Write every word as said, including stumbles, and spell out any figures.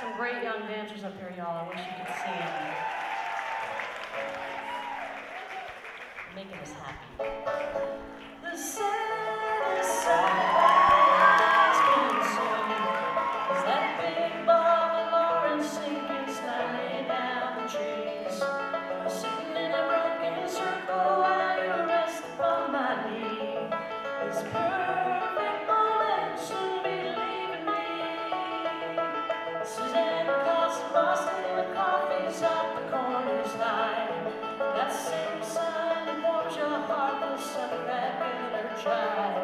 some great young dancers up here, y'all. I wish you could see them. Making us happy. The saddest side has been seen is that big Bob Lawrence sinking slowly down the trees. Sitting in a broken circle while you rest upon my knee. This perfect moment soon be leaving me. Susanna calls from Boston with coffee's off the corner's line. That same sun warms your heart, will suck that bitter child.